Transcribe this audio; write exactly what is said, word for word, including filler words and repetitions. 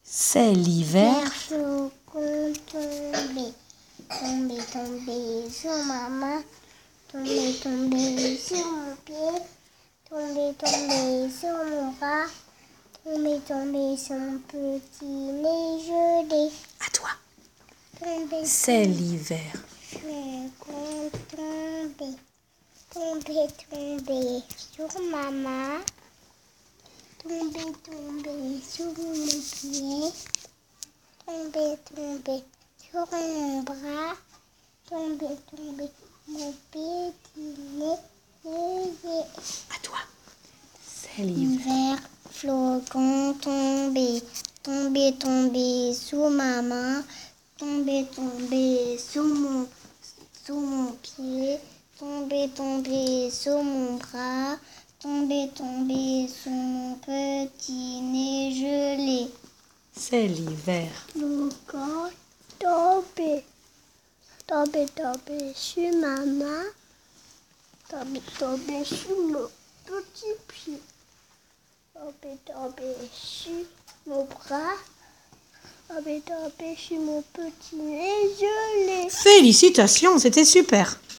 C'est l'hiver. Flocons tombés, tombés, tombés sur ma main, tombés, tombés sur mon pied, tombés, tombés sur mon bras, tombés, tombés sur mon petit nez gelé. À toi. Tombés, C'est l'hiver. flocons tombés, tombés, tombés sur ma main, tombés, tombés sur mon pied, tombé, tombé sur mon bras, tombé, tombé mon petit nez gelé. À toi. C'est l'hiver. Hiver, flocons tombés, tombé, tombé sous ma main, tombé, tombé sous mon, sous mon pied, tombé, tombé sous mon bras, tombé, tombé sous mon petit nez gelé. C'est l'hiver. Flocons tombés, tombé, tombé sur ma main, tombé, tombé sur mon petit pied, tombé, tombé sur mon bras, tombé, tombé sur mon petit nez gelé. Félicitations, c'était super.